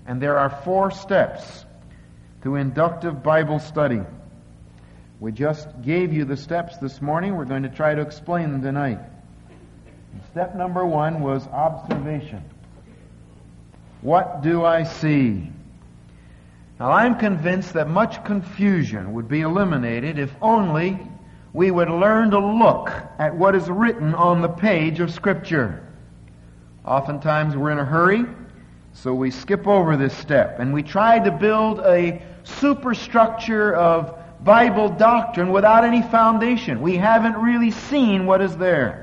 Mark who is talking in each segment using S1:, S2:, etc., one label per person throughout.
S1: And there are 4 steps to inductive Bible study. We just gave you the steps this morning. We're going to try to explain them tonight. Step number 1 was observation. What do I see? Now, I'm convinced that much confusion would be eliminated if only we would learn to look at what is written on the page of Scripture. Oftentimes we're in a hurry, so we skip over this step, and we try to build a superstructure of Bible doctrine without any foundation. We haven't really seen what is there.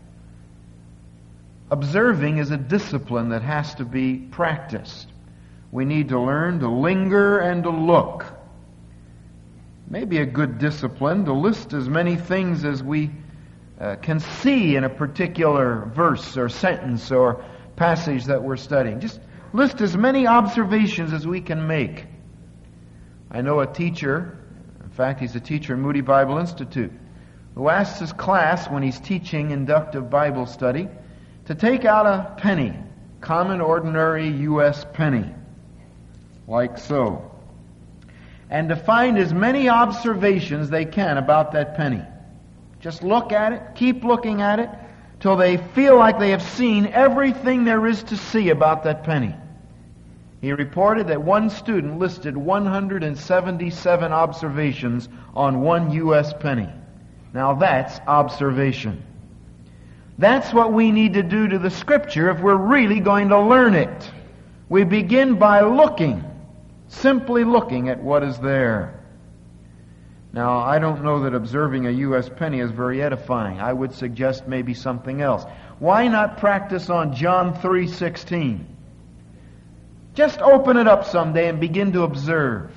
S1: Observing is a discipline that has to be practiced. We need to learn to linger and to look. Maybe a good discipline to list as many things as we can see in a particular verse or sentence or passage that we're studying. Just list as many observations as we can make. I know a teacher, in fact he's a teacher in Moody Bible Institute, who asks his class when he's teaching inductive Bible study to take out a penny, common ordinary U.S. penny, like so, and to find as many observations they can about that penny. Just look at it, keep looking at it, till they feel like they have seen everything there is to see about that penny. He reported that one student listed 177 observations on one U.S. penny. Now that's observation. That's what we need to do to the Scripture if we're really going to learn it. We begin by looking, simply looking at what is there. Now, I don't know that observing a U.S. penny is very edifying. I would suggest maybe something else. Why not practice on John 3:16? Just open it up someday and begin to observe.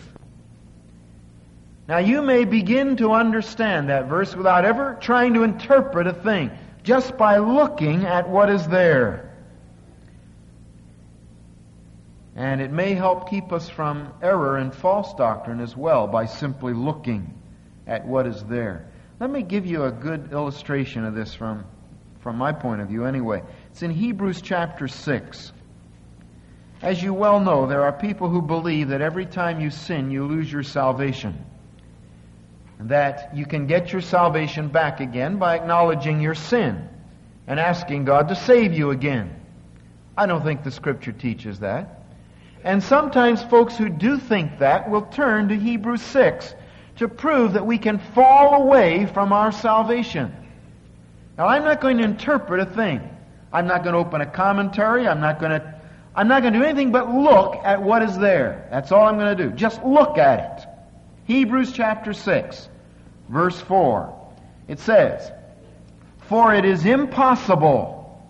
S1: Now, you may begin to understand that verse without ever trying to interpret a thing, just by looking at what is there. And it may help keep us from error and false doctrine as well by simply looking at what is there. Let me give you a good illustration of this from my point of view anyway. It's in Hebrews chapter 6. As you well know, there are people who believe that every time you sin, you lose your salvation. That you can get your salvation back again by acknowledging your sin and asking God to save you again. I don't think the Scripture teaches that. And sometimes folks who do think that will turn to Hebrews 6 to prove that we can fall away from our salvation. Now, I'm not going to interpret a thing. I'm not going to open a commentary. I'm not going to do anything but look at what is there. That's all I'm going to do. Just look at it. Hebrews chapter 6, verse 4. It says, "For it is impossible."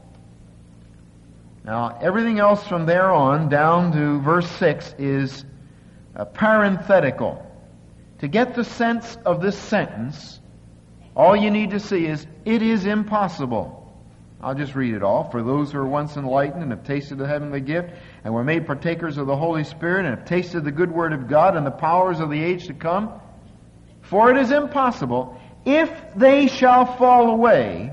S1: Now, everything else from there on down to verse 6 is parenthetical. To get the sense of this sentence, all you need to see is, it is impossible. I'll just read it all. "For those who were once enlightened and have tasted the heavenly gift and were made partakers of the Holy Spirit and have tasted the good word of God and the powers of the age to come, for it is impossible, if they shall fall away,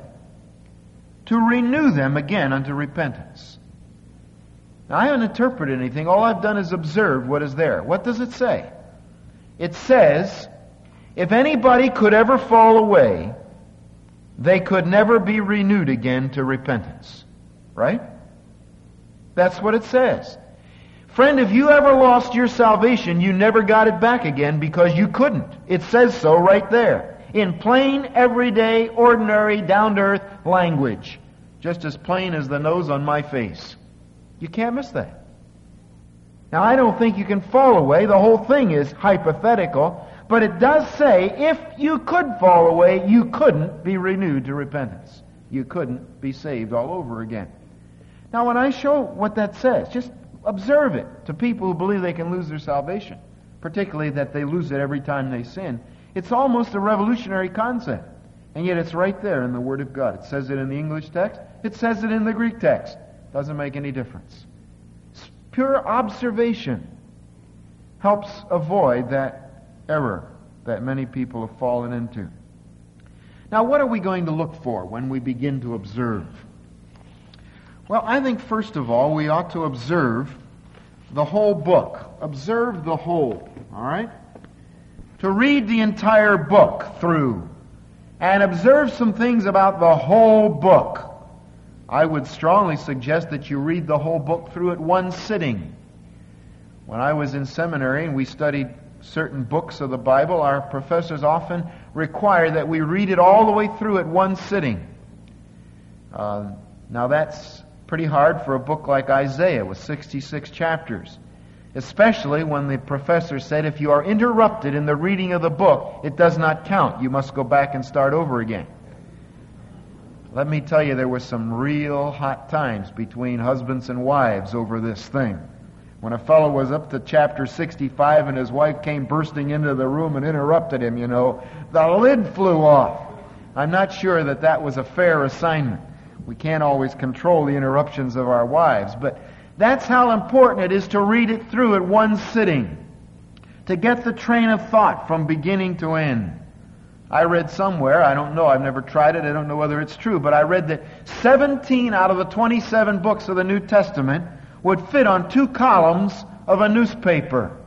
S1: to renew them again unto repentance." Now, I haven't interpreted anything. All I've done is observe what is there. What does it say? It says, if anybody could ever fall away, they could never be renewed again to repentance. Right? That's what it says. Friend, if you ever lost your salvation, you never got it back again because you couldn't. It says so right there. In plain, everyday, ordinary, down-to-earth language. Just as plain as the nose on my face. You can't miss that. Now, I don't think you can fall away. The whole thing is hypothetical. But it does say, if you could fall away, you couldn't be renewed to repentance. You couldn't be saved all over again. Now, when I show what that says, just observe it to people who believe they can lose their salvation, particularly that they lose it every time they sin. It's almost a revolutionary concept. And yet it's right there in the Word of God. It says it in the English text. It says it in the Greek text. Doesn't make any difference. Pure observation helps avoid that error that many people have fallen into. Now, what are we going to look for when we begin to observe? Well, I think first of all we ought to observe the whole book. Observe the whole, all right? To read the entire book through and observe some things about the whole book. I would strongly suggest that you read the whole book through at one sitting. When I was in seminary and we studied certain books of the Bible, our professors often require that we read it all the way through at one sitting. Now that's pretty hard for a book like Isaiah with 66 chapters, especially when the professor said if you are interrupted in the reading of the book, it does not count. You must go back and start over again. Let me tell you, there were some real hot times between husbands and wives over this thing. When a fellow was up to chapter 65 and his wife came bursting into the room and interrupted him, the lid flew off. I'm not sure that that was a fair assignment. We can't always control the interruptions of our wives, but that's how important it is to read it through at one sitting, to get the train of thought from beginning to end. I read somewhere, I don't know, I've never tried it, I don't know whether it's true, but I read that 17 out of the 27 books of the New Testament would fit on 2 columns of a newspaper.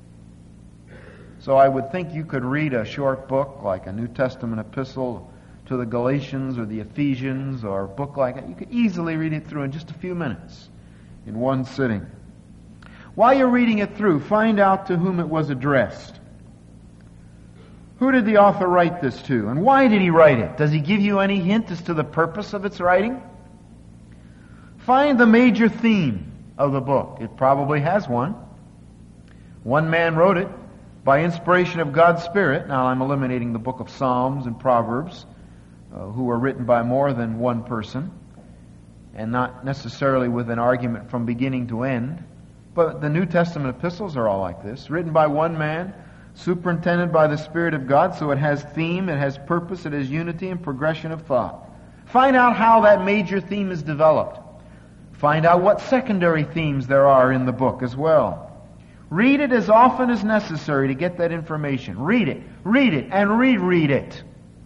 S1: So I would think you could read a short book like a New Testament epistle to the Galatians or the Ephesians or a book like that. You could easily read it through in just a few minutes in one sitting. While you're reading it through, find out to whom it was addressed. Who did the author write this to, and why did he write it? Does he give you any hint as to the purpose of its writing? Find the major theme of the book. It probably has one. One man wrote it by inspiration of God's Spirit. Now I'm eliminating the book of Psalms and Proverbs, who were written by more than one person, and not necessarily with an argument from beginning to end. But the New Testament epistles are all like this, written by one man, superintended by the Spirit of God, so it has theme, it has purpose, it has unity and progression of thought. Find out how that major theme is developed. Find out what secondary themes there are in the book as well. Read it as often as necessary to get that information. Read it, and reread it.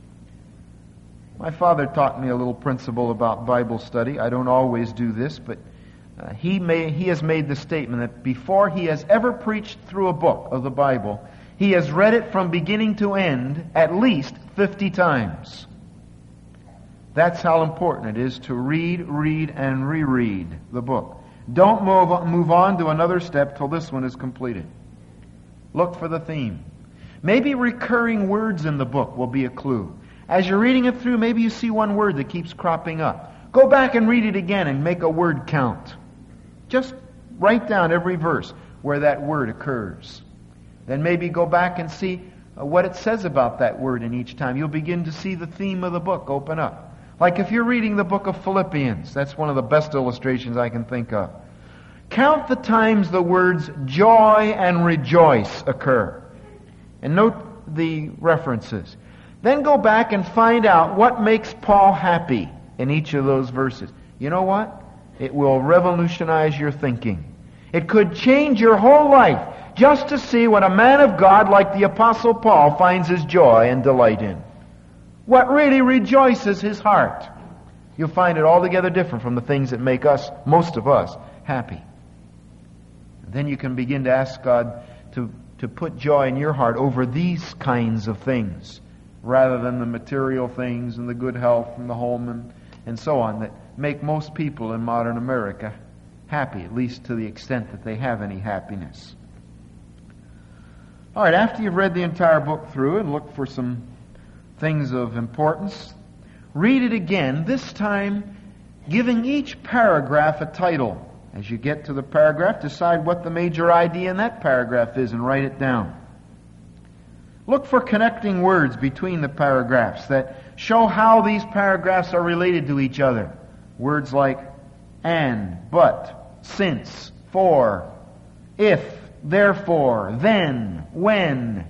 S1: My father taught me a little principle about Bible study. I don't always do this, but he has made the statement that before he has ever preached through a book of the Bible, he has read it from beginning to end at least 50 times. That's how important it is to read, and reread the book. Don't move on to another step till this one is completed. Look for the theme. Maybe recurring words in the book will be a clue. As you're reading it through, maybe you see one word that keeps cropping up. Go back and read it again and make a word count. Just write down every verse where that word occurs. Then maybe go back and see what it says about that word in each time. You'll begin to see the theme of the book open up. Like if you're reading the book of Philippians, that's one of the best illustrations I can think of. Count the times the words joy and rejoice occur. And note the references. Then go back and find out what makes Paul happy in each of those verses. You know what? It will revolutionize your thinking. It could change your whole life just to see what a man of God like the Apostle Paul finds his joy and delight in. What really rejoices his heart. You'll find it altogether different from the things that make us, most of us, happy. Then you can begin to ask God to put joy in your heart over these kinds of things, rather than the material things and the good health and the home and so on that make most people in modern America happy, at least to the extent that they have any happiness. All right, after you've read the entire book through and looked for some things of importance, read it again, this time giving each paragraph a title. As you get to the paragraph, decide what the major idea in that paragraph is and write it down. Look for connecting words between the paragraphs that show how these paragraphs are related to each other. Words like and, but, since, for, if, therefore, then, when,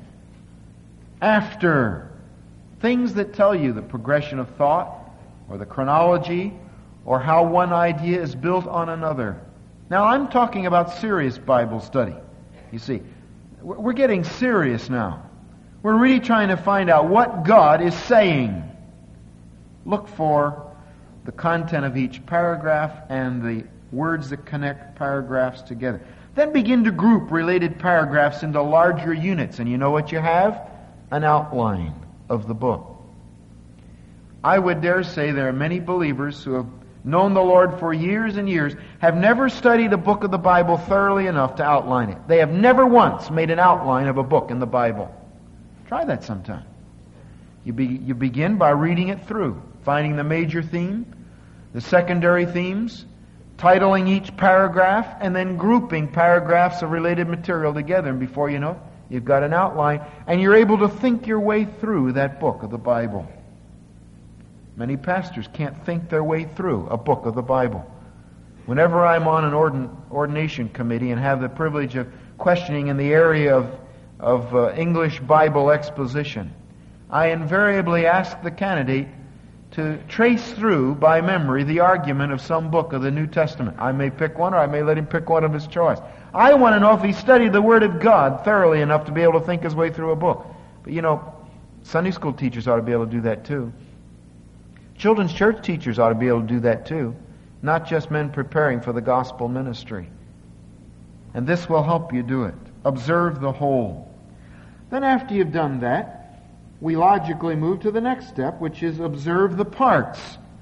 S1: after. Things that tell you the progression of thought, or the chronology, or how one idea is built on another. Now, I'm talking about serious Bible study. You see, we're getting serious now. We're really trying to find out what God is saying. Look for the content of each paragraph and the words that connect paragraphs together. Then begin to group related paragraphs into larger units. And you know what you have? An outline of the book. I would dare say there are many believers who have known the Lord for years and years, have never studied a book of the Bible thoroughly enough to outline it. They have never once made an outline of a book in the Bible. Try that sometime. You begin by reading it through, finding the major theme, the secondary themes, titling each paragraph, and then grouping paragraphs of related material together. And before you know it, you've got an outline, and you're able to think your way through that book of the Bible. Many pastors can't think their way through a book of the Bible. Whenever I'm on an ordination committee and have the privilege of questioning in the area of English Bible exposition, I invariably ask the candidate to trace through by memory the argument of some book of the New Testament. I may pick one, or I may let him pick one of his choice. I want to know if he studied the Word of God thoroughly enough to be able to think his way through a book. But you know, Sunday school teachers ought to be able to do that too. Children's church teachers ought to be able to do that too. Not just men preparing for the gospel ministry. And this will help you do it. Observe the whole. Then after you've done that, we logically move to the next step, which is observe the parts.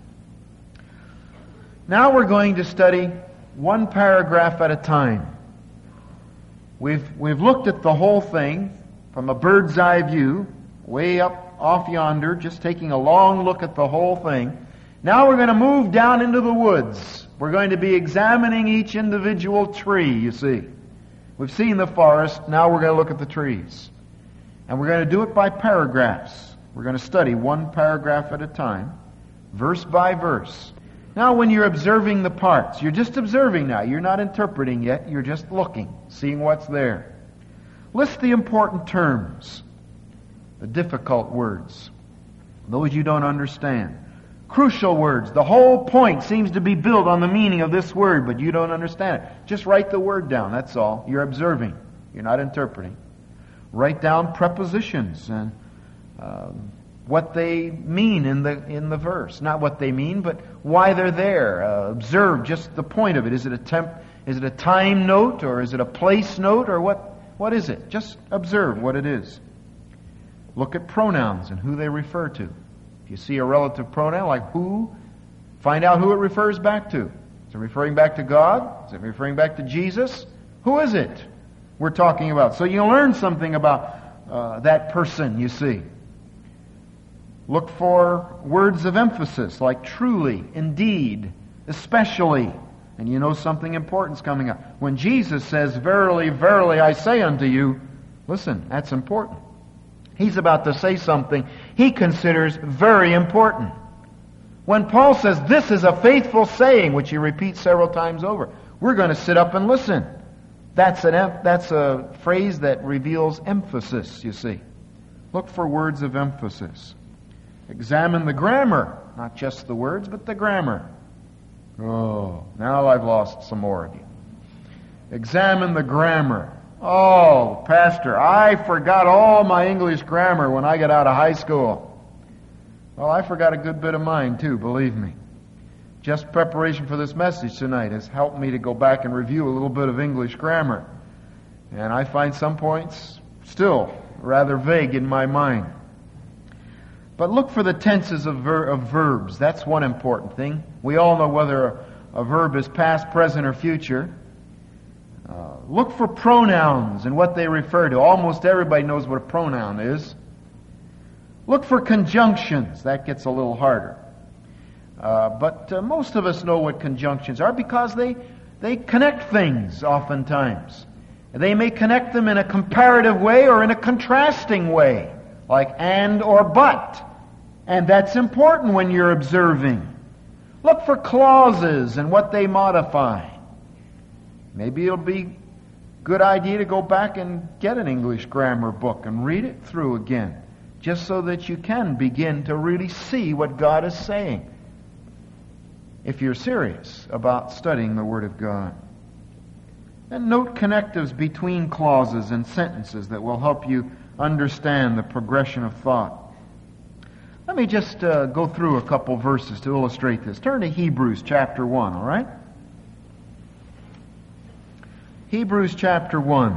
S1: Now we're going to study one paragraph at a time. We've looked at the whole thing from a bird's eye view, way up off yonder, just taking a long look at the whole thing. Now we're going to move down into the woods. We're going to be examining each individual tree, you see. We've seen the forest, now we're going to look at the trees. And we're going to do it by paragraphs. We're going to study one paragraph at a time, verse by verse. Now when you're observing the parts, you're just observing now. You're not interpreting yet, you're just looking, seeing what's there. List the important terms. The difficult words, those you don't understand. Crucial words. The whole point seems to be built on the meaning of this word, but you don't understand it. Just write the word down, that's all. You're observing. You're not interpreting. Write down prepositions and what they mean in the verse. Not what they mean, but why they're there. Observe just the point of it. Is it a time note, or is it a place note, or what is it? Just observe what it is. Look at pronouns and who they refer to. If you see a relative pronoun like who, find out who it refers back to. Is it referring back to God? Is it referring back to Jesus? Who is it we're talking about? So you'll learn something about that person, you see. Look for words of emphasis like truly, indeed, especially. And you know something important's coming up. When Jesus says, verily, verily, I say unto you, listen, that's important. He's about to say something he considers very important. When Paul says, this is a faithful saying, which he repeats several times over, we're going to sit up and listen. That's a phrase that reveals emphasis, you see. Look for words of emphasis. Examine the grammar, not just the words, but the grammar. Oh, now I've lost some more of you. Examine the grammar. Oh, Pastor, I forgot all my English grammar when I got out of high school. Well, I forgot a good bit of mine too, believe me. Just preparation for this message tonight has helped me to go back and review a little bit of English grammar. And I find some points still rather vague in my mind. But look for the tenses of verbs. That's one important thing. We all know whether a verb is past, present, or future. Look for pronouns and what they refer to. Almost everybody knows what a pronoun is. Look for conjunctions. That gets a little harder. But most of us know what conjunctions are because they connect things oftentimes. They may connect them in a comparative way or in a contrasting way, like and or but. And that's important when you're observing. Look for clauses and what they modify. Maybe it'll be a good idea to go back and get an English grammar book and read it through again, just so that you can begin to really see what God is saying, if you're serious about studying the Word of God. And note connectives between clauses and sentences that will help you understand the progression of thought. Let me just go through a couple verses to illustrate this. Turn to Hebrews chapter 1, all right? Hebrews chapter 1,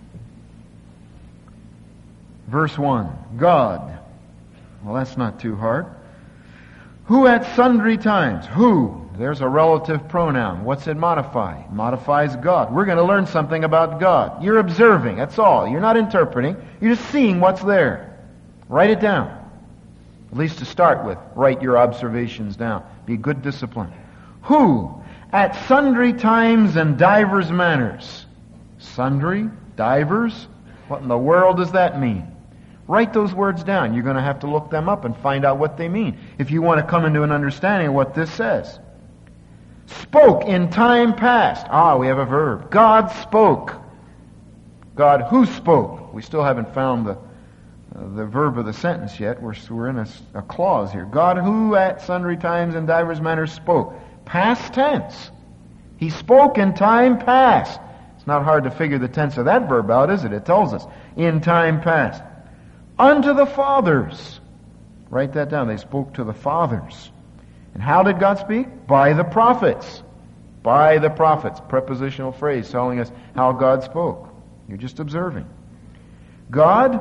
S1: verse 1. God. Well, that's not too hard. Who at sundry times. Who? There's a relative pronoun. What's it modify? It modifies God. We're going to learn something about God. You're observing. That's all. You're not interpreting. You're just seeing what's there. Write it down. At least to start with. Write your observations down. Be good discipline. Who at sundry times and divers manners. Sundry? Divers? What in the world does that mean? Write those words down. You're going to have to look them up and find out what they mean if you want to come into an understanding of what this says. Spoke in time past. We have a verb. God spoke. God who spoke. We still haven't found the verb of the sentence yet. We're in a clause here. God who at sundry times and divers manners spoke. Past tense. He spoke in time past. It's not hard to figure the tense of that verb out, is it? It tells us. In time past. Unto the fathers. Write that down. They spoke to the fathers. And how did God speak? By the prophets. By the prophets. Prepositional phrase telling us how God spoke. You're just observing. God,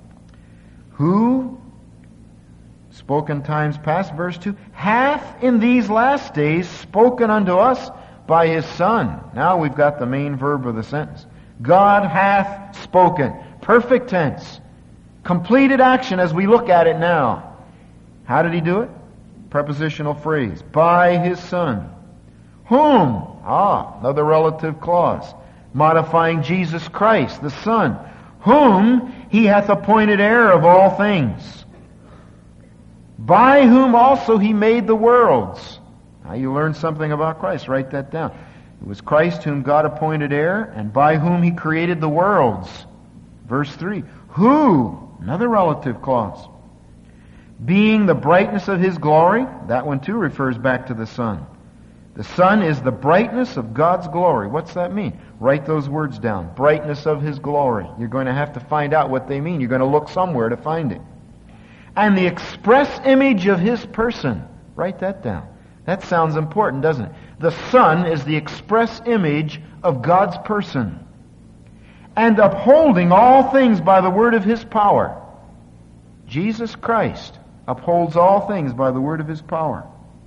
S1: who spoke in times past, verse 2, hath in these last days spoken unto us by His Son. Now we've got the main verb of the sentence. God hath spoken. Perfect tense. Completed action as we look at it now. How did He do it? Prepositional phrase. By His Son. Whom? Another relative clause. Modifying Jesus Christ, the Son. Whom He hath appointed heir of all things. By whom also He made the worlds. Now you learn something about Christ. Write that down. It was Christ whom God appointed heir, and by whom He created the worlds. Verse 3. Who? Another relative clause. Being the brightness of His glory. That one too refers back to the Son. The Son is the brightness of God's glory. What's that mean? Write those words down. Brightness of His glory. You're going to have to find out what they mean. You're going to look somewhere to find it. And the express image of His person. Write that down. That sounds important, doesn't it? The Son is the express image of God's person. And upholding all things by the word of His power. Jesus Christ upholds all things by the word of His power.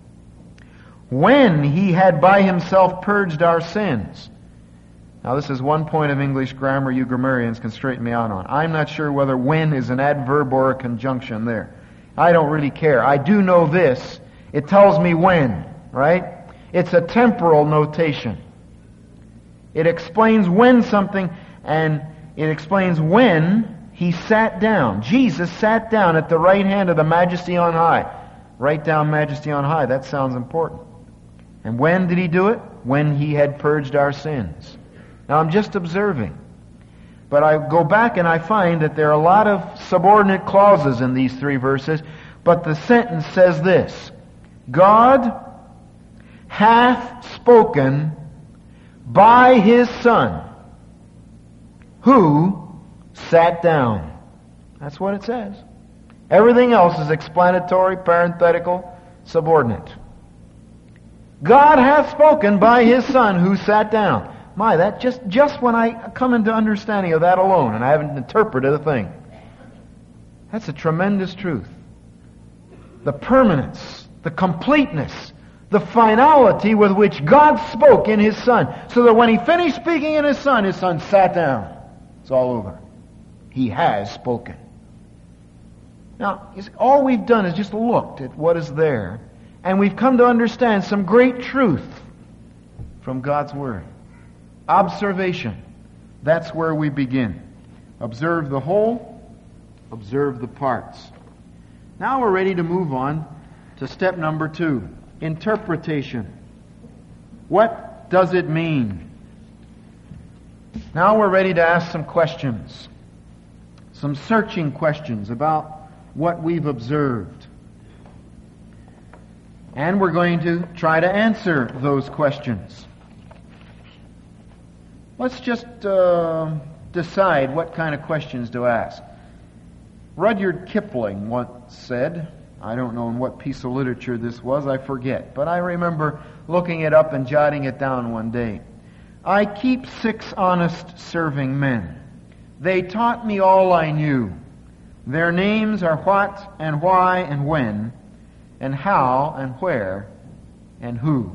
S1: When He had by Himself purged our sins. Now this is one point of English grammar you grammarians can straighten me out on. I'm not sure whether when is an adverb or a conjunction there. I don't really care. I do know this. It tells me when, right? It's a temporal notation. It explains when something, and it explains when He sat down. Jesus sat down at the right hand of the Majesty on high. Write down Majesty on high. That sounds important. And when did He do it? When He had purged our sins. Now I'm just observing. But I go back and I find that there are a lot of subordinate clauses in these three verses. But the sentence says this. God hath spoken by His Son, who sat down. That's what it says. Everything else is explanatory, parenthetical, subordinate. God hath spoken by His Son, who sat down. My, that just when I come into understanding of that alone, and I haven't interpreted a thing. That's a tremendous truth. The permanence, the completeness, the finality with which God spoke in His Son, so that when He finished speaking in His Son sat down. It's all over. He has spoken. Now, all we've done is just looked at what is there, and we've come to understand some great truth from God's Word. Observation. That's where we begin. Observe the whole, observe the parts. Now we're ready to move on to step number 2. Interpretation. What does it mean? Now we're ready to ask some questions. Some searching questions about what we've observed. And we're going to try to answer those questions. Let's just decide what kind of questions to ask. Rudyard Kipling once said, I don't know in what piece of literature this was, I forget, but I remember looking it up and jotting it down one day. I keep 6 honest serving men. They taught me all I knew. Their names are what and why and when and how and where and who.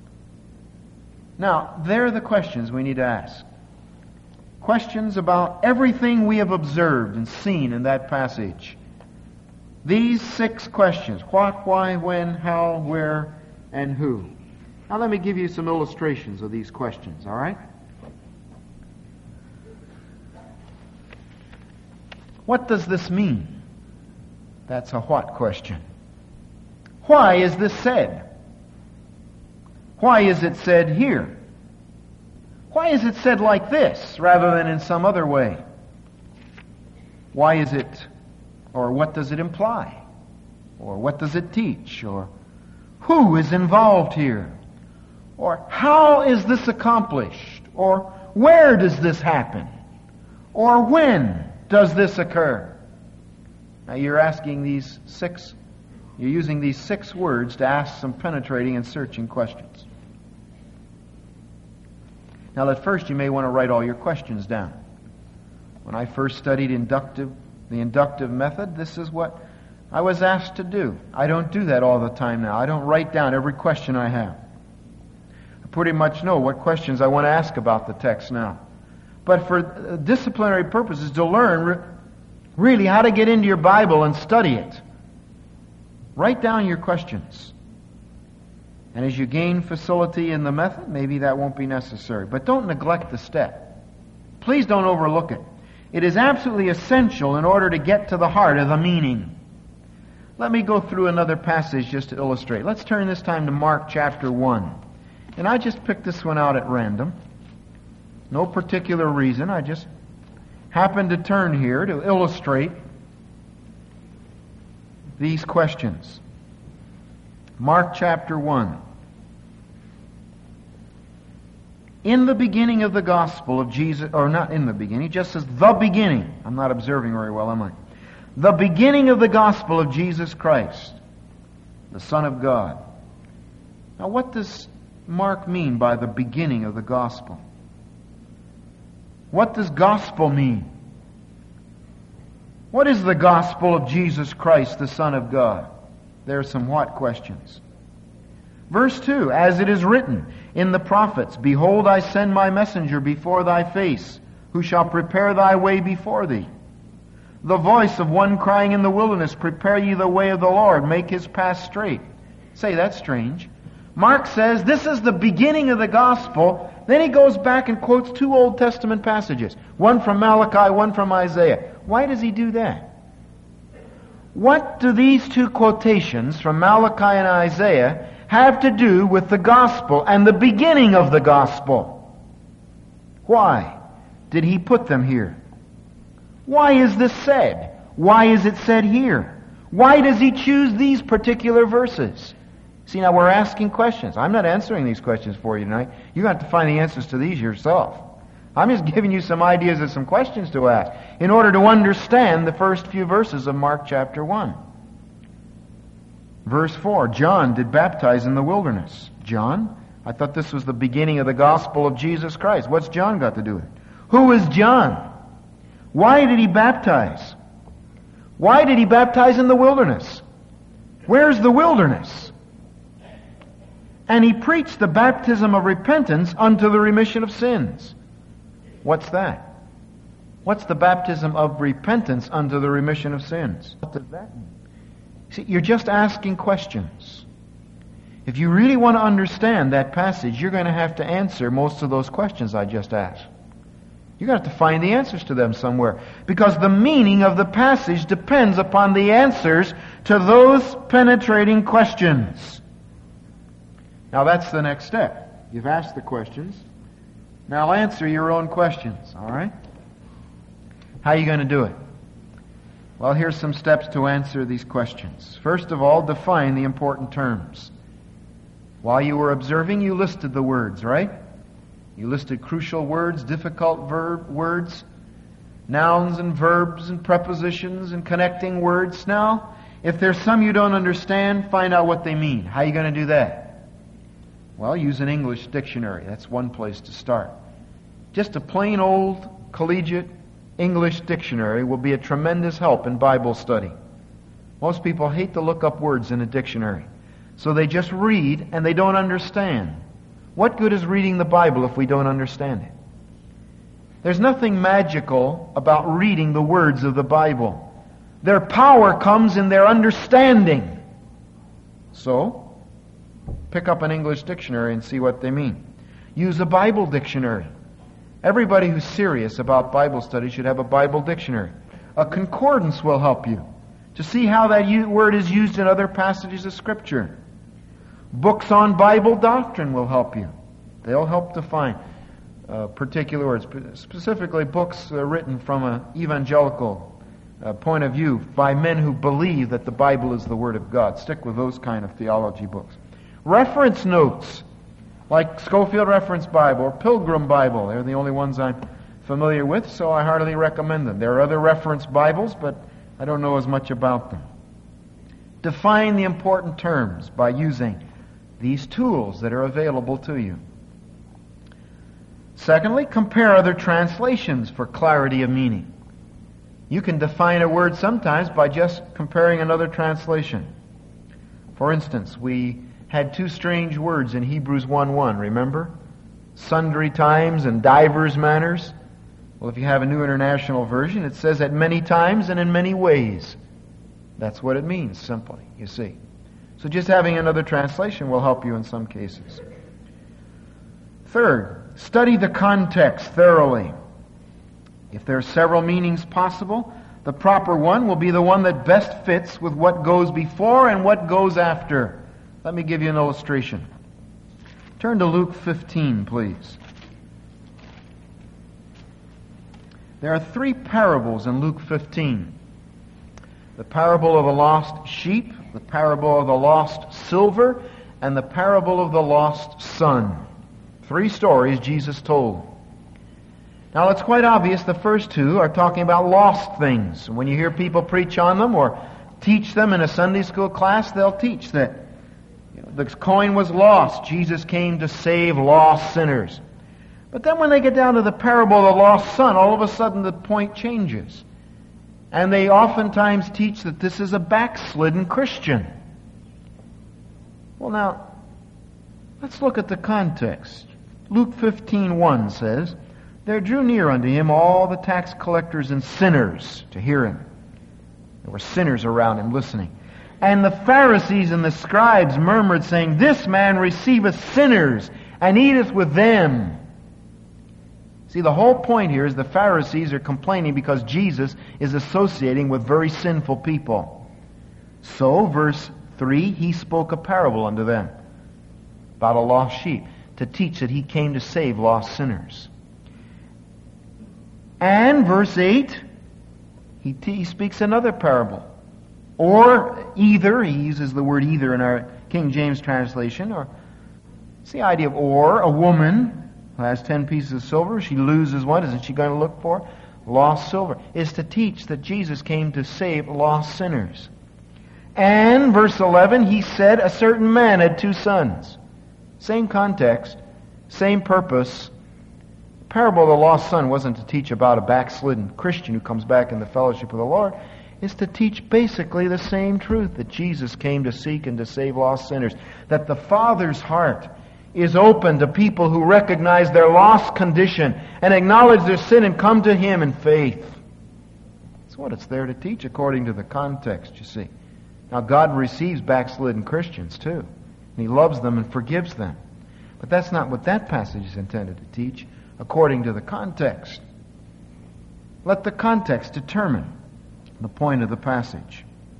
S1: Now, there are the questions we need to ask. Questions about everything we have observed and seen in that passage. These 6 questions: what, why, when, how, where, and who. Now let me give you some illustrations of these questions, all right? What does this mean? That's a what question. Why is this said? Why is it said here? Why is it said like this rather than in some other way? Why is it, or what does it imply? Or what does it teach? Or who is involved here? Or how is this accomplished? Or where does this happen? Or when does this occur? Now you're asking these 6, you're using these 6 words to ask some penetrating and searching questions. Now at first you may want to write all your questions down. When I first studied the inductive method, this is what I was asked to do. I don't do that all the time now. I don't write down every question I have. I pretty much know what questions I want to ask about the text now. But for disciplinary purposes, to learn really how to get into your Bible and study it, write down your questions. And as you gain facility in the method, maybe that won't be necessary. But don't neglect the step. Please don't overlook it. It is absolutely essential in order to get to the heart of the meaning. Let me go through another passage just to illustrate. Let's turn this time to Mark chapter 1. And I just picked this one out at random. No particular reason. I just happened to turn here to illustrate these questions. Mark chapter 1. In the beginning of the gospel of Jesus, or not in the beginning, it just says the beginning. I'm not observing very well, am I? The beginning of the gospel of Jesus Christ, the Son of God. Now what does Mark mean by the beginning of the gospel? What does gospel mean? What is the gospel of Jesus Christ, the Son of God? There are some what questions. Verse 2, as it is written in the prophets, behold, I send my messenger before thy face, who shall prepare thy way before thee. The voice of one crying in the wilderness, prepare ye the way of the Lord, make his path straight. Say, that's strange. Mark says this is the beginning of the gospel. Then he goes back and quotes 2 Old Testament passages. One from Malachi, one from Isaiah. Why does he do that? What do these 2 quotations from Malachi and Isaiah have to do with the gospel and the beginning of the gospel? Why did he put them here? Why is this said? Why is it said here? Why does he choose these particular verses? See, now we're asking questions. I'm not answering these questions for you tonight. You have to find the answers to these yourself. I'm just giving you some ideas of some questions to ask in order to understand the first few verses of Mark chapter 1. Verse 4, John did baptize in the wilderness. John? I thought this was the beginning of the gospel of Jesus Christ. What's John got to do with it? Who is John? Why did he baptize? Why did he baptize in the wilderness? Where's the wilderness? And he preached the baptism of repentance unto the remission of sins. What's that? What's the baptism of repentance unto the remission of sins? What does that mean? See, you're just asking questions. If you really want to understand that passage, you're going to have to answer most of those questions I just asked. You're going to have to find the answers to them somewhere. Because the meaning of the passage depends upon the answers to those penetrating questions. Now that's the next step. You've asked the questions. Now answer your own questions, all right? How are you going to do it? Well, here's some steps to answer these questions. First of all, define the important terms. While you were observing, you listed the words, right? You listed crucial words, difficult words, nouns and verbs and prepositions and connecting words. Now, if there's some you don't understand, find out what they mean. How are you going to do that? Well, use an English dictionary. That's one place to start. Just a plain old collegiate English dictionary will be a tremendous help in Bible study. Most people hate to look up words in a dictionary. So they just read and they don't understand. What good is reading the Bible if we don't understand it? There's nothing magical about reading the words of the Bible. Their power comes in their understanding. So, pick up an English dictionary and see what they mean. Use a Bible dictionary. Everybody who's serious about Bible study should have a Bible dictionary. A concordance will help you to see how that word is used in other passages of Scripture. Books on Bible doctrine will help you. They'll help define particular words, specifically books written from an evangelical point of view by men who believe that the Bible is the Word of God. Stick with those kind of theology books. Reference notes, like Scofield Reference Bible or Pilgrim Bible. They're the only ones I'm familiar with, so I heartily recommend them. There are other reference Bibles, but I don't know as much about them. Define the important terms by using these tools that are available to you. Secondly, compare other translations for clarity of meaning. You can define a word sometimes by just comparing another translation. For instance, we had two strange words in Hebrews 1:1, remember? Sundry times and divers manners. Well, if you have a New International Version, it says at many times and in many ways. That's what it means, simply, you see. So just having another translation will help you in some cases. Third, study the context thoroughly. If there are several meanings possible, the proper one will be the one that best fits with what goes before and what goes after. Let me give you an illustration. Turn to Luke 15, please. There are three parables in Luke 15. The parable of the lost sheep, the parable of the lost silver, and the parable of the lost son. Three stories Jesus told. Now it's quite obvious the first two are talking about lost things. When you hear people preach on them or teach them in a Sunday school class, they'll teach that the coin was lost. Jesus came to save lost sinners. But then when they get down to the parable of the lost son, all of a sudden the point changes. And they oftentimes teach that this is a backslidden Christian. Well now, let's look at the context. Luke 15:1 says, "There drew near unto him all the tax collectors and sinners to hear him." There were sinners around him listening. "And the Pharisees and the scribes murmured, saying, This man receiveth sinners, and eateth with them." See, the whole point here is the Pharisees are complaining because Jesus is associating with very sinful people. So, verse 3, he spoke a parable unto them about a lost sheep, to teach that he came to save lost sinners. And verse 8, he speaks another parable. Or either, he uses the word either in our King James translation, or it's the idea of or, a woman who has 10 pieces of silver, she loses one, isn't she going to look for lost silver? Is to teach that Jesus came to save lost sinners. And verse 11, he said a certain man had 2 sons. Same context, same purpose. The parable of the lost son wasn't to teach about a backslidden Christian who comes back in the fellowship of the Lord. It's to teach basically the same truth, that Jesus came to seek and to save lost sinners. That the Father's heart is open to people who recognize their lost condition and acknowledge their sin and come to Him in faith. That's what it's there to teach according to the context, you see. Now God receives backslidden Christians too. And He loves them and forgives them. But that's not what that passage is intended to teach according to the context. Let the context determine the point of the passage.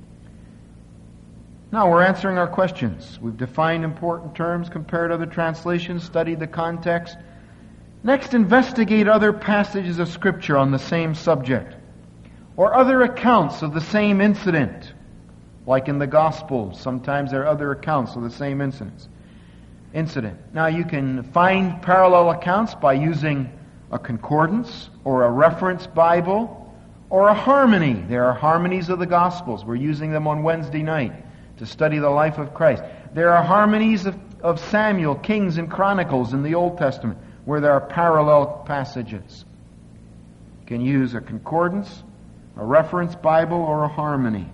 S1: Now we're answering our questions. We've defined important terms, compared other translations, studied the context. Next, investigate other passages of Scripture on the same subject, or other accounts of the same incident. Like in the Gospels, sometimes there are other accounts of the same incident. Now you can find parallel accounts by using a concordance or a reference Bible or a harmony. There are harmonies of the Gospels. We're using them on Wednesday night to study the life of Christ. There are harmonies of Samuel, Kings and Chronicles in the Old Testament, where there are parallel passages. You can use a concordance, a reference Bible, or a harmony.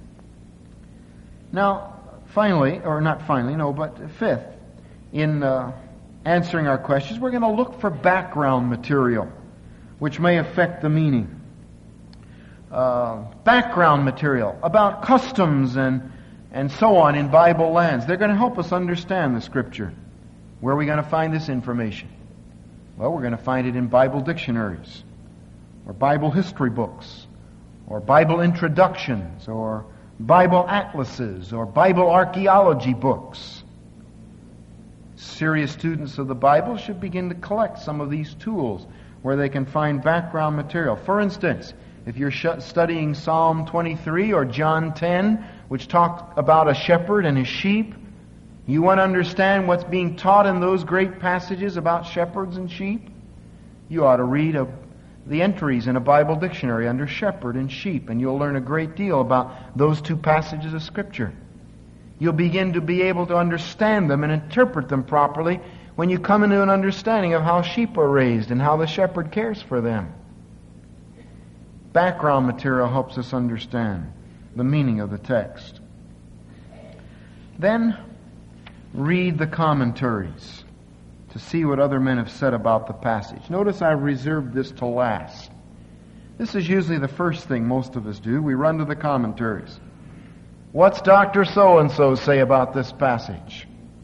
S1: Now, fifth, in answering our questions, we're going to look for background material which may affect the meaning. Background material about customs and so on in Bible lands. They're going to help us understand the Scripture. Where are we going to find this information? Well, we're going to find it in Bible dictionaries, or Bible history books, or Bible introductions, or Bible atlases, or Bible archaeology books. Serious students of the Bible should begin to collect some of these tools where they can find background material. For instance, if you're studying Psalm 23 or John 10, which talk about a shepherd and his sheep, you want to understand what's being taught in those great passages about shepherds and sheep, you ought to read the entries in a Bible dictionary under shepherd and sheep, and you'll learn a great deal about those two passages of Scripture. You'll begin to be able to understand them and interpret them properly when you come into an understanding of how sheep are raised and how the shepherd cares for them. Background material helps us understand the meaning of the text. Then, read the commentaries to see what other men have said about the passage. Notice I've reserved this to last. This is usually the first thing most of us do. We run to the commentaries. What's Dr. So-and-so say about this passage?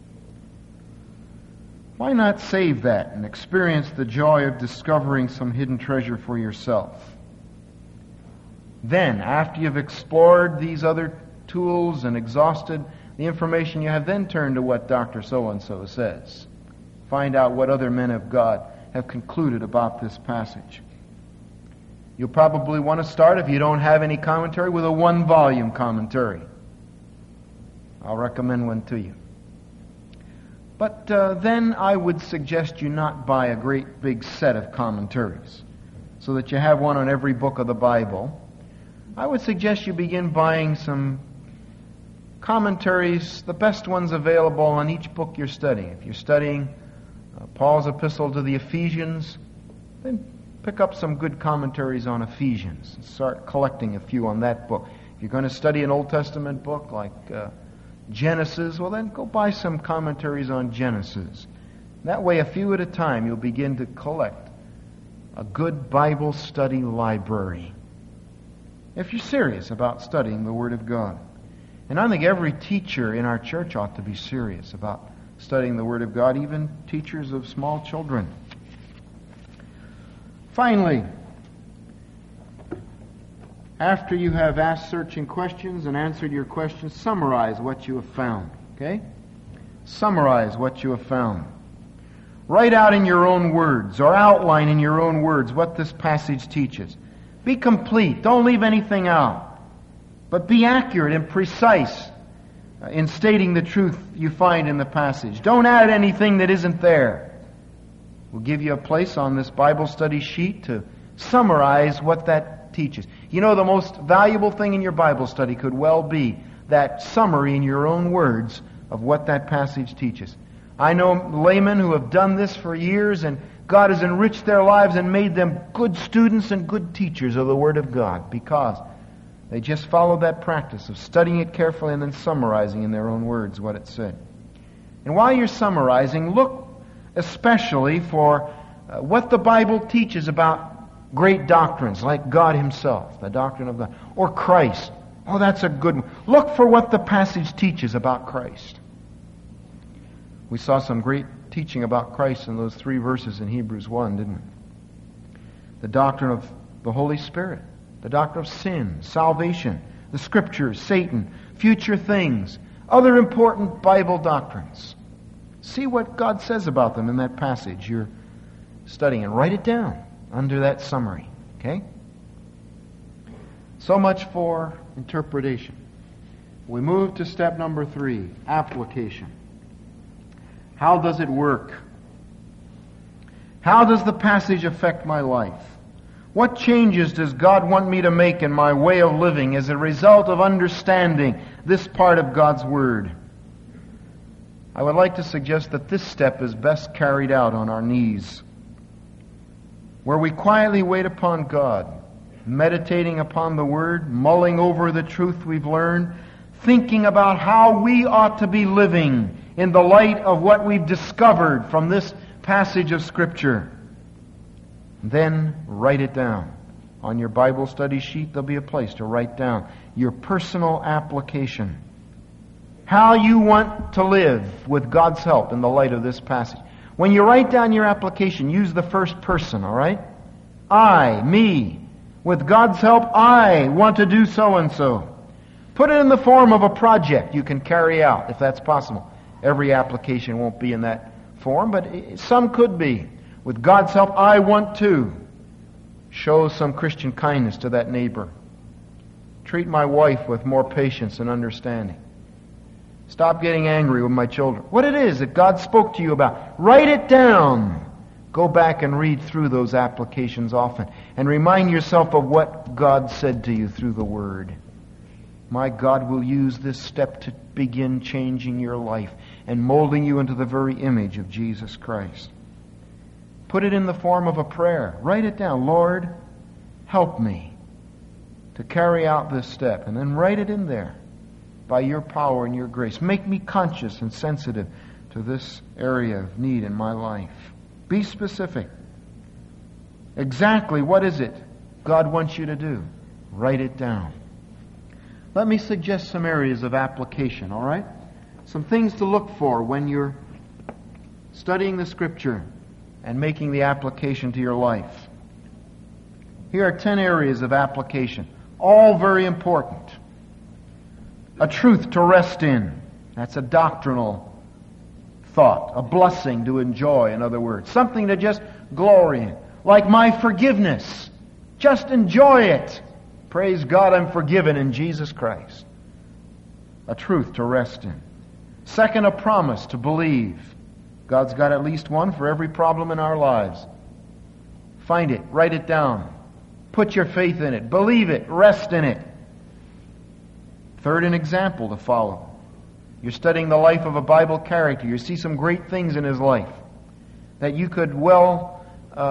S1: Why not save that and experience the joy of discovering some hidden treasure for yourself? Then, after you've explored these other tools and exhausted the information you have, then turn to what Dr. So-and-so says. Find out what other men of God have concluded about this passage. You'll probably want to start, if you don't have any commentary, with a 1-volume commentary. I'll recommend one to you. But then I would suggest you not buy a great big set of commentaries so that you have one on every book of the Bible. I would suggest you begin buying some commentaries, the best ones available on each book you're studying. If you're studying Paul's epistle to the Ephesians, then pick up some good commentaries on Ephesians and start collecting a few on that book. If you're going to study an Old Testament book like Genesis, well then go buy some commentaries on Genesis. That way, a few at a time, you'll begin to collect a good Bible study library. If you're serious about studying the Word of God. And I think every teacher in our church ought to be serious about studying the Word of God, even teachers of small children. Finally, after you have asked searching questions and answered your questions, summarize what you have found. Okay? Summarize what you have found. Write out in your own words, or outline in your own words, what this passage teaches. Be complete. Don't leave anything out. But be accurate and precise in stating the truth you find in the passage. Don't add anything that isn't there. We'll give you a place on this Bible study sheet to summarize what that teaches. You know, the most valuable thing in your Bible study could well be that summary in your own words of what that passage teaches. I know laymen who have done this for years, and God has enriched their lives and made them good students and good teachers of the Word of God because they just followed that practice of studying it carefully and then summarizing in their own words what it said. And while you're summarizing, look especially for what the Bible teaches about great doctrines like God Himself, the doctrine of God, or Christ. Oh, that's a good one. Look for what the passage teaches about Christ. We saw some great teaching about Christ in those 3 verses in Hebrews 1, didn't we? The doctrine of the Holy Spirit, the doctrine of sin, salvation, the Scriptures, Satan, future things, other important Bible doctrines. See what God says about them in that passage you're studying and write it down under that summary. Okay? So much for interpretation. We move to step number 3, application. How does it work? How does the passage affect my life? What changes does God want me to make in my way of living as a result of understanding this part of God's Word? I would like to suggest that this step is best carried out on our knees, where we quietly wait upon God, meditating upon the Word, mulling over the truth we've learned, thinking about how we ought to be living in the light of what we've discovered from this passage of Scripture. Then write it down. On your Bible study sheet, there'll be a place to write down your personal application. How you want to live with God's help in the light of this passage. When you write down your application, use the first person, all right? I, me. With God's help, I want to do so and so. Put it in the form of a project you can carry out, if that's possible. Every application won't be in that form, but some could be. With God's help, I want to show some Christian kindness to that neighbor. Treat my wife with more patience and understanding. Stop getting angry with my children. What it is that God spoke to you about, write it down. Go back and read through those applications often and remind yourself of what God said to you through the Word. My God will use this step to begin changing your life and molding you into the very image of Jesus Christ. Put it in the form of a prayer. Write it down. Lord, help me to carry out this step. And then write it in there by your power and your grace. Make me conscious and sensitive to this area of need in my life. Be specific. Exactly what is it God wants you to do? Write it down. Let me suggest some areas of application, all right? Some things to look for when you're studying the Scripture and making the application to your life. Here are 10 areas of application, all very important. A truth to rest in. That's a doctrinal thought, a blessing to enjoy, in other words. Something to just glory in. Like my forgiveness. Just enjoy it. Praise God, I'm forgiven in Jesus Christ. A truth to rest in. Second, a promise to believe. God's got at least one for every problem in our lives. Find it, write it down. Put your faith in it, believe it, rest in it. Third, an example to follow. You're studying the life of a Bible character. You see some great things in his life that you could well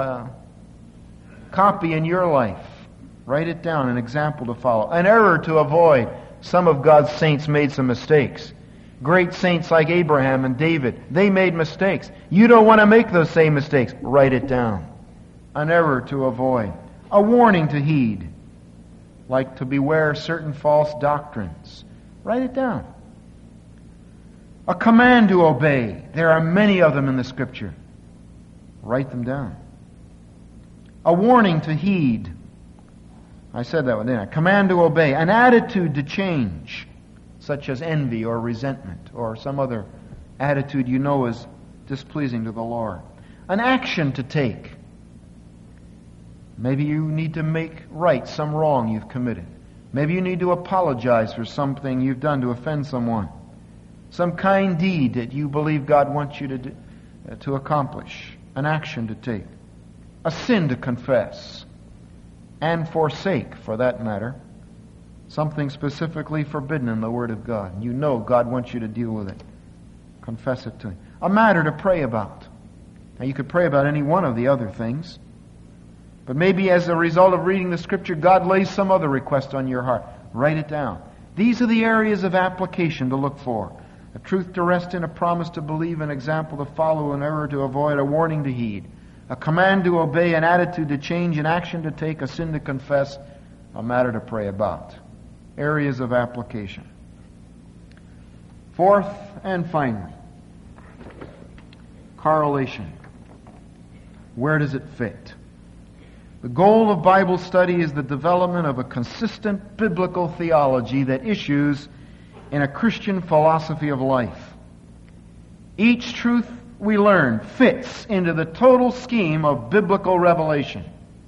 S1: copy in your life. Write it down, an example to follow. An error to avoid. Some of God's saints made some mistakes. Great saints like Abraham and David, they made mistakes. You don't want to make those same mistakes. Write it down. An error to avoid. A warning to heed. Like to beware certain false doctrines. Write it down. A command to obey. There are many of them in the Scripture. Write them down. A warning to heed. I said that one, didn't I? Command to obey. An attitude to change, such as envy or resentment or some other attitude you know is displeasing to the Lord. An action to take. Maybe you need to make right some wrong you've committed. Maybe you need to apologize for something you've done to offend someone. Some kind deed that you believe God wants you to do, to accomplish. An action to take. A sin to confess. And forsake, for that matter. Something specifically forbidden in the Word of God. You know God wants you to deal with it. Confess it to Him. A matter to pray about. Now you could pray about any one of the other things. But maybe as a result of reading the Scripture, God lays some other request on your heart. Write it down. These are the areas of application to look for. A truth to rest in, a promise to believe, an example to follow, an error to avoid, a warning to heed. A command to obey, an attitude to change, an action to take, a sin to confess, a matter to pray about. Areas of application. Fourth and finally, correlation. Where does it fit? The goal of Bible study is the development of a consistent biblical theology that issues in a Christian philosophy of life. Each truth we learn fits into the total scheme of biblical revelation.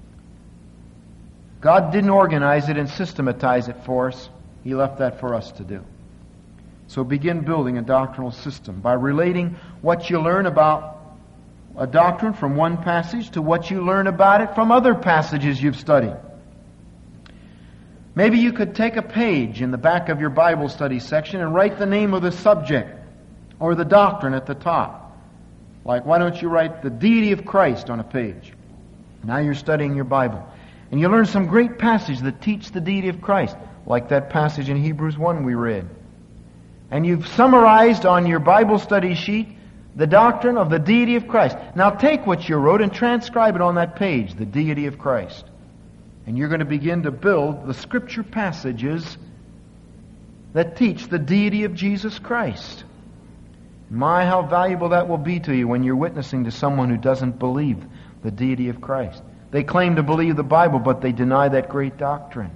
S1: God didn't organize it and systematize it for us. He left that for us to do. So begin building a doctrinal system by relating what you learn about a doctrine from one passage to what you learn about it from other passages you've studied. Maybe you could take a page in the back of your Bible study section and write the name of the subject Or the doctrine at the top. Like, why don't you write the deity of Christ on a page? Now you're studying your Bible. And you learn some great passages that teach the deity of Christ, like that passage in Hebrews 1 we read. And you've summarized on your Bible study sheet the doctrine of the deity of Christ. Now take what you wrote and transcribe it on that page, the deity of Christ. And you're going to begin to build the Scripture passages that teach the deity of Jesus Christ. My, how valuable that will be to you when you're witnessing to someone who doesn't believe the deity of Christ. They claim to believe the Bible, but they deny that great doctrine.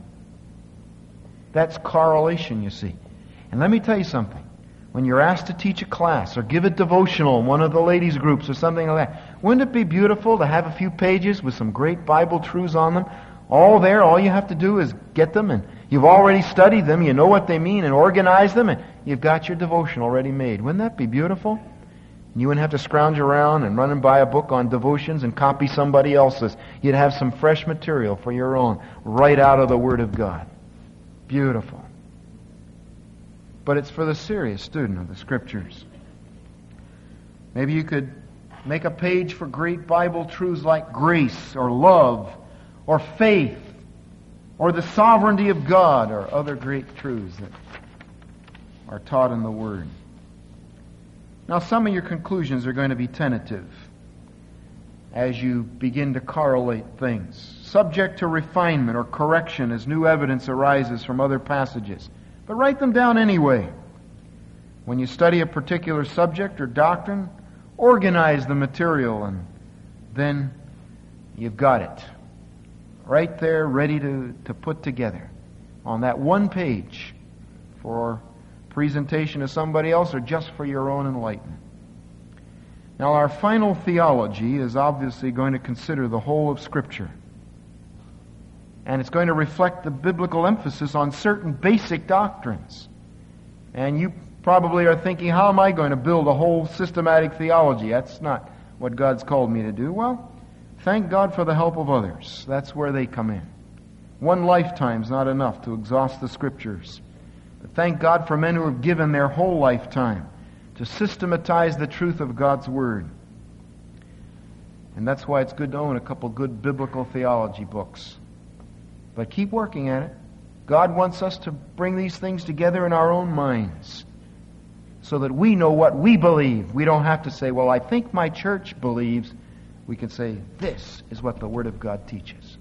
S1: That's correlation, you see. And let me tell you something. When you're asked to teach a class or give a devotional in one of the ladies' groups or something like that, wouldn't it be beautiful to have a few pages with some great Bible truths on them? All there, all you have to do is get them, and you've already studied them, you know what they mean, and organized them, and you've got your devotion already made. Wouldn't that be beautiful? You wouldn't have to scrounge around and run and buy a book on devotions and copy somebody else's. You'd have some fresh material for your own, right out of the Word of God. Beautiful. But it's for the serious student of the Scriptures. Maybe you could make a page for great Bible truths like grace or love or faith or the sovereignty of God or other great truths that are taught in the Word. Now, some of your conclusions are going to be tentative as you begin to correlate things, subject to refinement or correction as new evidence arises from other passages. But write them down anyway. When you study a particular subject or doctrine, organize the material, and then you've got it right there ready to put together on that one page for presentation to somebody else or just for your own enlightenment. Now, our final theology is obviously going to consider the whole of Scripture. And it's going to reflect the biblical emphasis on certain basic doctrines. And you probably are thinking, how am I going to build a whole systematic theology? That's not what God's called me to do. Well, thank God for the help of others. That's where they come in. One lifetime's not enough to exhaust the Scriptures. But thank God for men who have given their whole lifetime to systematize the truth of God's Word. And that's why it's good to own a couple good biblical theology books. But keep working at it. God wants us to bring these things together in our own minds so that we know what we believe. We don't have to say, well, I think my church believes. We can say, this is what the Word of God teaches.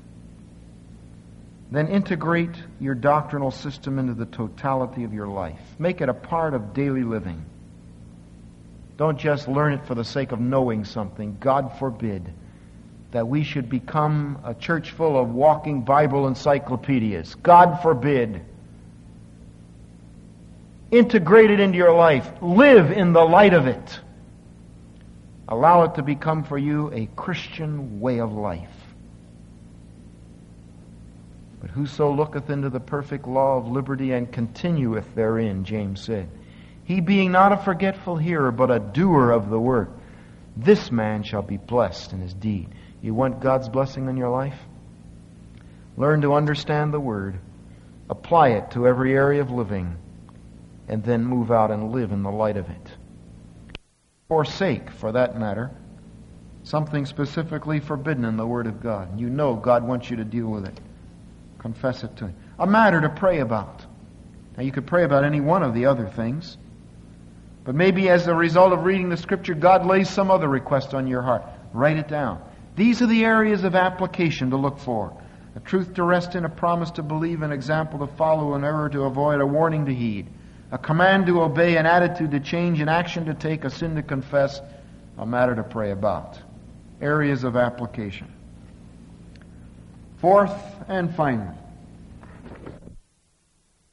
S1: Then integrate your doctrinal system into the totality of your life. Make it a part of daily living. Don't just learn it for the sake of knowing something. God forbid that we should become a church full of walking Bible encyclopedias. God forbid. Integrate it into your life. Live in the light of it. Allow it to become for you a Christian way of life. But whoso looketh into the perfect law of liberty and continueth therein, James said, he being not a forgetful hearer, but a doer of the work, this man shall be blessed in his deed. You want God's blessing in your life? Learn to understand the Word, apply it to every area of living, and then move out and live in the light of it. Forsake, for that matter, something specifically forbidden in the Word of God. You know God wants you to deal with it. Confess it to Him. A matter to pray about. Now, you could pray about any one of the other things, but maybe as a result of reading the Scripture, God lays some other request on your heart. Write it down. These are the areas of application to look for. A truth to rest in, a promise to believe, an example to follow, an error to avoid, a warning to heed, a command to obey, an attitude to change, an action to take, a sin to confess, a matter to pray about. Areas of application. Fourth and finally,